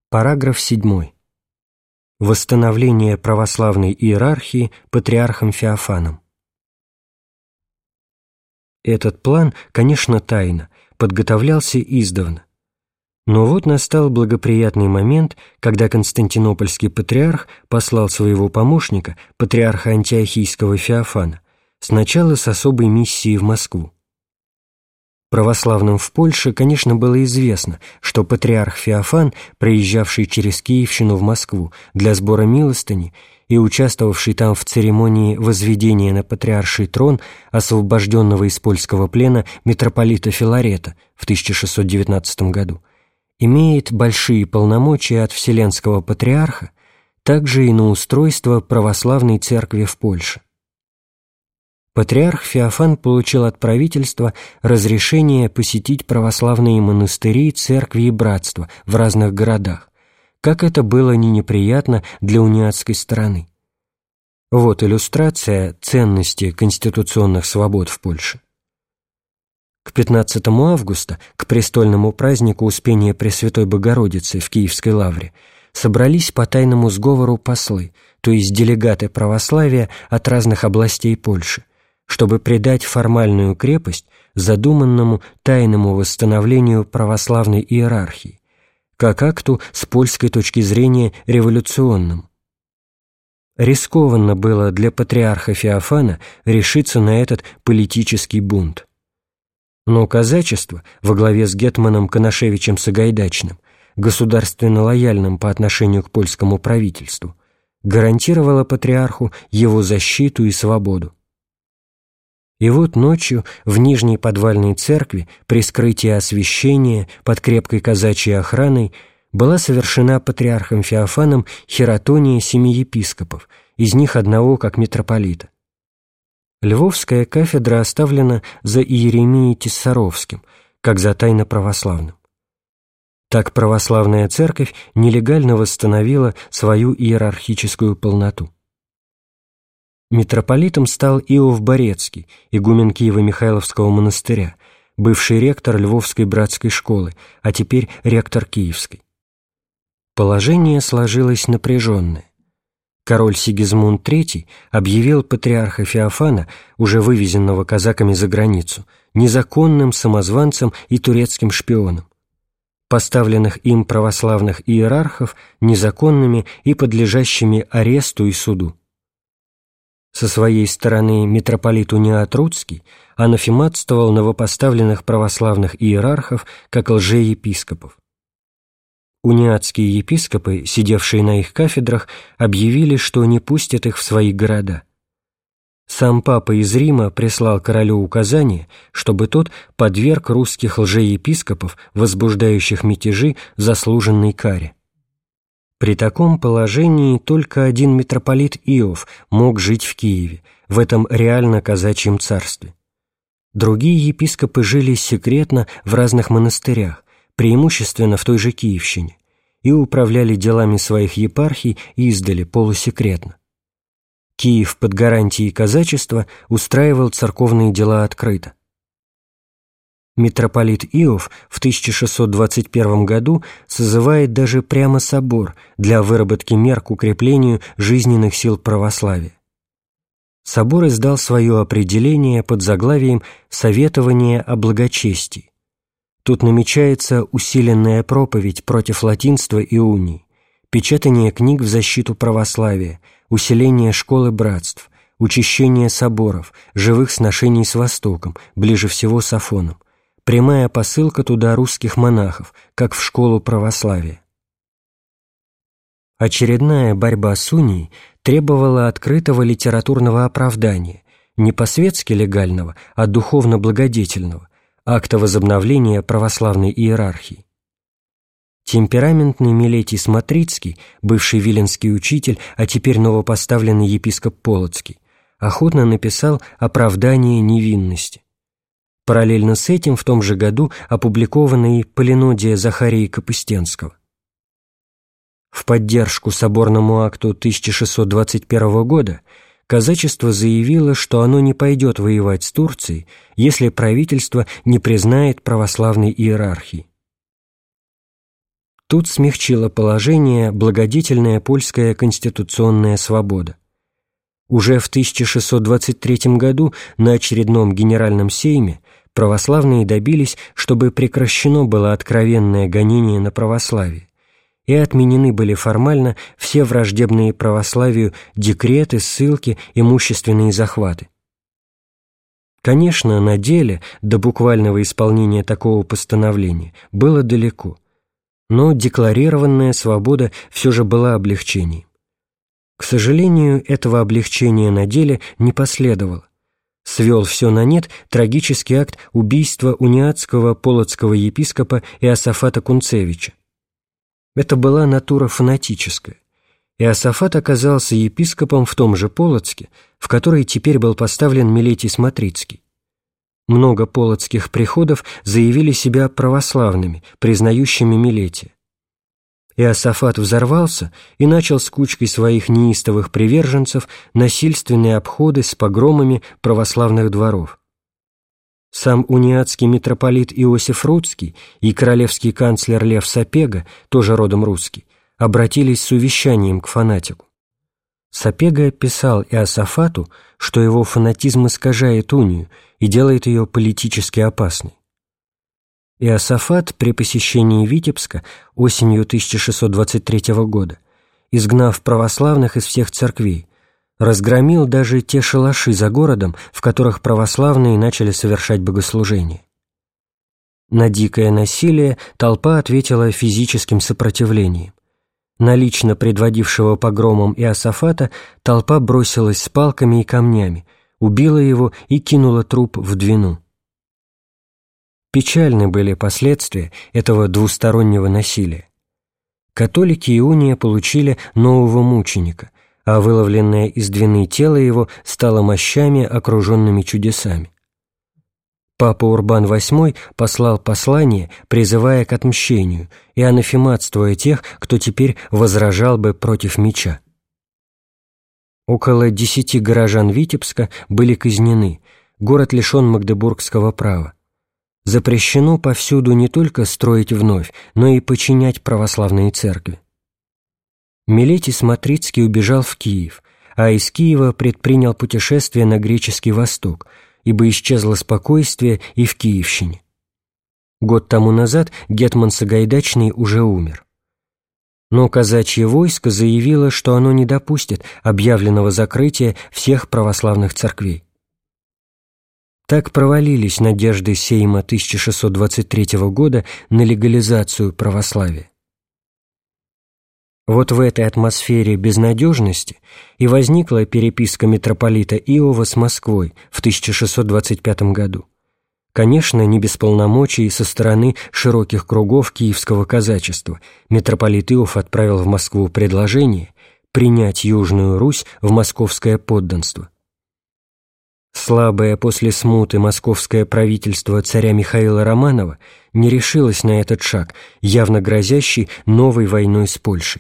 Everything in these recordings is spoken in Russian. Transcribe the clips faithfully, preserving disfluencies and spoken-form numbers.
Параграф седьмой. Восстановление православной иерархии патриархом Феофаном. Этот план, конечно, тайно, подготовлялся издавна. Но вот настал благоприятный момент, когда константинопольский патриарх послал своего помощника, патриарха антиохийского Феофана, сначала с особой миссией в Москву. Православным в Польше, конечно, было известно, что патриарх Феофан, проезжавший через Киевщину в Москву для сбора милостыни и участвовавший там в церемонии возведения на патриарший трон освобожденного из польского плена митрополита Филарета в тысяча шестьсот девятнадцатом году, имеет большие полномочия от Вселенского патриарха, также и на устройство православной церкви в Польше. Патриарх Феофан получил от правительства разрешение посетить православные монастыри, церкви и братства в разных городах, как это было не неприятно для униатской стороны. Вот иллюстрация ценности конституционных свобод в Польше. К пятнадцатому августа, к престольному празднику Успения Пресвятой Богородицы в Киевской лавре, собрались по тайному сговору послы, то есть делегаты православия от разных областей Польши, чтобы придать формальную крепость задуманному тайному восстановлению православной иерархии, как акту с польской точки зрения революционному. Рискованно было для патриарха Феофана решиться на этот политический бунт. Но казачество во главе с гетманом Конашевичем Сагайдачным, государственно лояльным по отношению к польскому правительству, гарантировало патриарху его защиту и свободу. И вот ночью в Нижней подвальной церкви при скрытии освящения под крепкой казачьей охраной была совершена патриархом Феофаном хератония семи епископов, из них одного как митрополита. Львовская кафедра оставлена за Иеремией Тиссаровским, как за тайно-православным. Так православная церковь нелегально восстановила свою иерархическую полноту. Митрополитом стал Иов Борецкий, игумен Киево-Михайловского монастыря, бывший ректор Львовской братской школы, а теперь ректор Киевской. Положение сложилось напряженное. Король Сигизмунд третий объявил патриарха Феофана, уже вывезенного казаками за границу, незаконным самозванцем и турецким шпионом, поставленных им православных иерархов незаконными и подлежащими аресту и суду. Со своей стороны митрополит Униат Рудский анафематствовал новопоставленных православных иерархов как лжеепископов. Униатские епископы, сидевшие на их кафедрах, объявили, что не пустят их в свои города. Сам папа из Рима прислал королю указание, чтобы тот подверг русских лжеепископов, возбуждающих мятежи, заслуженной каре. При таком положении только один митрополит Иов мог жить в Киеве, в этом реально казачьем царстве. Другие епископы жили секретно в разных монастырях, преимущественно в той же Киевщине, и управляли делами своих епархий издали полусекретно. Киев под гарантией казачества устраивал церковные дела открыто. Митрополит Иов в тысяча шестьсот двадцать первом году созывает даже прямо собор для выработки мер к укреплению жизненных сил православия. Собор издал свое определение под заглавием «Советование о благочестии». Тут намечается усиленная проповедь против латинства и унии, печатание книг в защиту православия, усиление школы братств, учащение соборов, живых сношений с Востоком, ближе всего с Афоном, прямая посылка туда русских монахов, как в школу православия. Очередная борьба с унией требовала открытого литературного оправдания, не по-светски легального, а духовно-благодетельного, акта возобновления православной иерархии. Темпераментный Милетий Смотрицкий, бывший виленский учитель, а теперь новопоставленный епископ Полоцкий, охотно написал «Оправдание невинности». Параллельно с этим в том же году опубликована и Полинодия Захарии Капыстенского. В поддержку соборному акту тысяча шестьсот двадцать первого года казачество заявило, что оно не пойдет воевать с Турцией, если правительство не признает православной иерархии. Тут смягчила положение благодетельная польская конституционная свобода. Уже в тысяча шестьсот двадцать третьем году на очередном Генеральном Сейме православные добились, чтобы прекращено было откровенное гонение на православие, и отменены были формально все враждебные православию декреты, ссылки, имущественные захваты. Конечно, на деле до буквального исполнения такого постановления было далеко, но декларированная свобода все же была облегчением. К сожалению, этого облегчения на деле не последовало. Свел все на нет трагический акт убийства униатского полоцкого епископа Иосафата Кунцевича. Это была натура фанатическая. Иосафат оказался епископом в том же Полоцке, в который теперь был поставлен Милетий Смотрицкий. Много полоцких приходов заявили себя православными, признающими Милетия. Иосафат взорвался и начал с кучкой своих неистовых приверженцев насильственные обходы с погромами православных дворов. Сам униатский митрополит Иосиф Рудский и королевский канцлер Лев Сапега, тоже родом русский, обратились с увещанием к фанатику. Сапега писал Иосафату, что его фанатизм искажает унию и делает ее политически опасной. Иосафат при посещении Витебска осенью тысяча шестьсот двадцать третьего года, изгнав православных из всех церквей, разгромил даже те шалаши за городом, в которых православные начали совершать богослужение. На дикое насилие толпа ответила физическим сопротивлением. На лично предводившего погромом Иосафата толпа бросилась с палками и камнями, убила его и кинула труп в Двину. Печальны были последствия этого двустороннего насилия. Католики и уния получили нового мученика, а выловленное из Двины тело его стало мощами, окруженными чудесами. Папа Урбан восьмой послал послание, призывая к отмщению и анафематствуя тех, кто теперь возражал бы против меча. Около десяти горожан Витебска были казнены, город лишен магдебургского права. Запрещено повсюду не только строить вновь, но и подчинять православные церкви. Милетий Смотрицкий убежал в Киев, а из Киева предпринял путешествие на греческий восток, ибо исчезло спокойствие и в Киевщине. Год тому назад гетман Сагайдачный уже умер. Но казачье войско заявило, что оно не допустит объявленного закрытия всех православных церквей. Так провалились надежды Сейма тысяча шестьсот двадцать третьего года на легализацию православия. Вот в этой атмосфере безнадежности и возникла переписка митрополита Иова с Москвой в тысяча шестьсот двадцать пятом году. Конечно, не без полномочий со стороны широких кругов киевского казачества митрополит Иов отправил в Москву предложение принять Южную Русь в московское подданство. Слабое после смуты московское правительство царя Михаила Романова не решилось на этот шаг, явно грозящий новой войной с Польшей.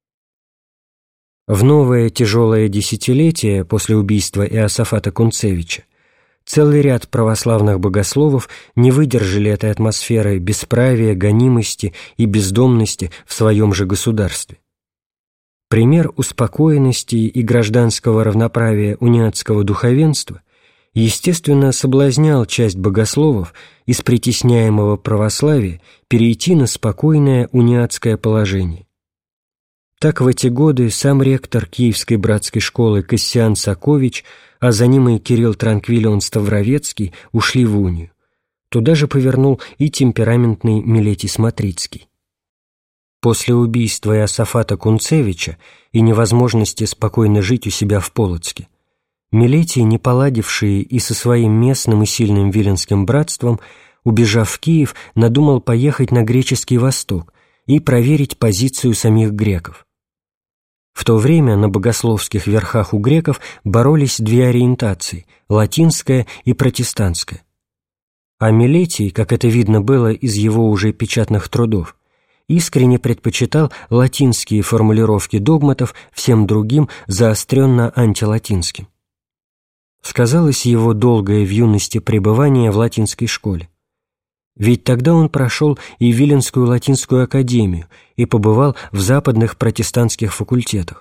В новое тяжелое десятилетие после убийства Иосафата Кунцевича целый ряд православных богословов не выдержали этой атмосферы бесправия, гонимости и бездомности в своем же государстве. Пример успокоенности и гражданского равноправия униатского духовенства естественно соблазнял часть богословов из притесняемого православия перейти на спокойное униатское положение. Так в эти годы сам ректор Киевской братской школы Кассиан Сакович, а за ним и Кирилл Транквилион Ставровецкий ушли в унию. Туда же повернул и темпераментный Милетий Смотрицкий. После убийства Иосафата Кунцевича и невозможности спокойно жить у себя в Полоцке, Милетий, не поладивший и со своим местным и сильным виленским братством, убежав в Киев, надумал поехать на греческий восток и проверить позицию самих греков. В то время на богословских верхах у греков боролись две ориентации – латинская и протестантская. А Милетий, как это видно было из его уже печатных трудов, искренне предпочитал латинские формулировки догматов всем другим заостренно антилатинским. Сказалось его долгое в юности пребывание в латинской школе. Ведь тогда он прошел и Виленскую латинскую академию и побывал в западных протестантских факультетах.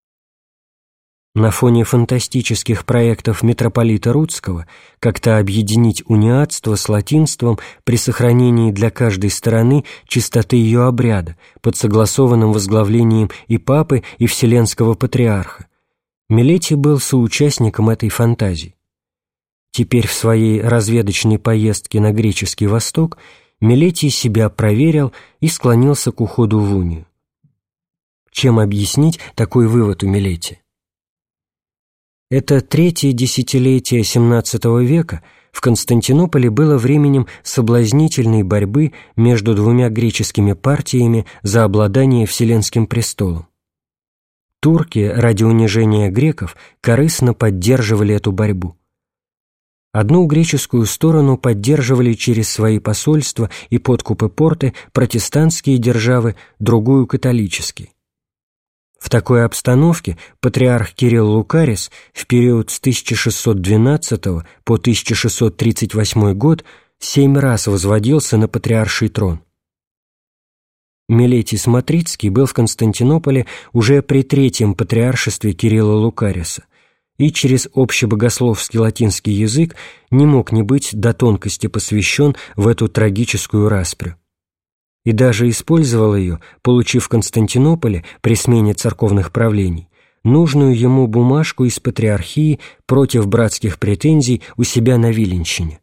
На фоне фантастических проектов митрополита Рудского как-то объединить униатство с латинством при сохранении для каждой стороны чистоты ее обряда под согласованным возглавлением и папы, и Вселенского патриарха, Милетий был соучастником этой фантазии. Теперь в своей разведочной поездке на греческий Восток Милетий себя проверил и склонился к уходу в унию. Чем объяснить такой вывод у Милетия? Это третье десятилетие семнадцатого века в Константинополе было временем соблазнительной борьбы между двумя греческими партиями за обладание Вселенским престолом. Турки ради унижения греков корыстно поддерживали эту борьбу. Одну греческую сторону поддерживали через свои посольства и подкупы порты протестантские державы, другую – католические. В такой обстановке патриарх Кирилл Лукарис в период с тысяча шестьсот двенадцатого по тысяча шестьсот тридцать восьмой год семь раз возводился на патриарший трон. Милетий Смотрицкий был в Константинополе уже при третьем патриаршестве Кирилла Лукариса и через общебогословский латинский язык не мог не быть до тонкости посвящен в эту трагическую распрю. И даже использовал ее, получив в Константинополе при смене церковных правлений нужную ему бумажку из патриархии против братских претензий у себя на Виленщине.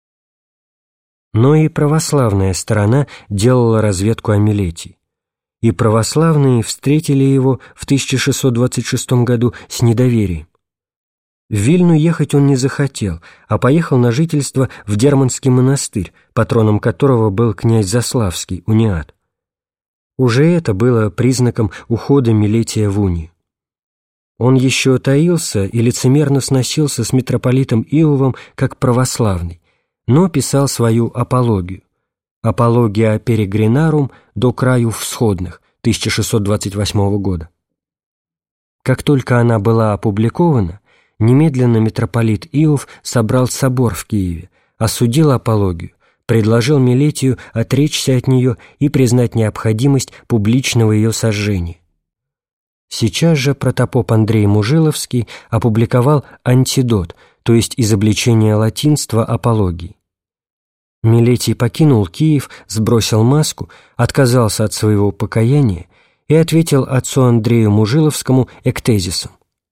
Но и православная сторона делала разведку о Милетии, и православные встретили его в тысяча шестьсот двадцать шестом году с недоверием. В Вильну ехать он не захотел, а поехал на жительство в Дерманский монастырь, патроном которого был князь Заславский, униат. Уже это было признаком ухода Милетия в унию. Он еще таился и лицемерно сносился с митрополитом Иовом как православный, но писал свою апологию «Апология Перегринарум до краю всходных» тысяча шестьсот двадцать восьмого года. Как только она была опубликована, немедленно митрополит Иов собрал собор в Киеве, осудил апологию, предложил Милетию отречься от нее и признать необходимость публичного ее сожжения. Сейчас же протопоп Андрей Мужиловский опубликовал антидот, то есть изобличение латинства апологии. Милетий покинул Киев, сбросил маску, отказался от своего покаяния и ответил отцу Андрею Мужиловскому эктезисом.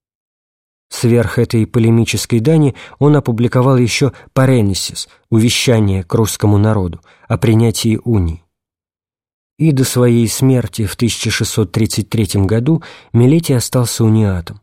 Сверх этой полемической дани он опубликовал еще «Паренесис» – увещание к русскому народу о принятии унии. И до своей смерти в тысяча шестьсот тридцать третьем году Милетий остался униатом.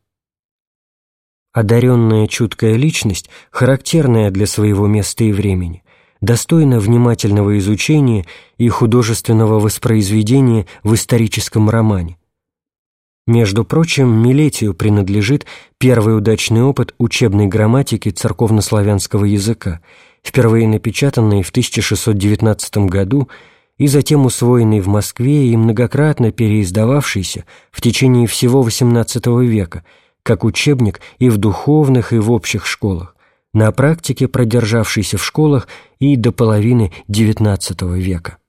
Одаренная чуткая личность, характерная для своего места и времени, достойна внимательного изучения и художественного воспроизведения в историческом романе. Между прочим, Милетию принадлежит первый удачный опыт учебной грамматики церковнославянского языка, впервые напечатанный в тысяча шестьсот девятнадцатом году и затем усвоенный в Москве и многократно переиздававшийся в течение всего восемнадцатого века, как учебник и в духовных, и в общих школах, на практике продержавшийся в школах и до половины девятнадцатого века.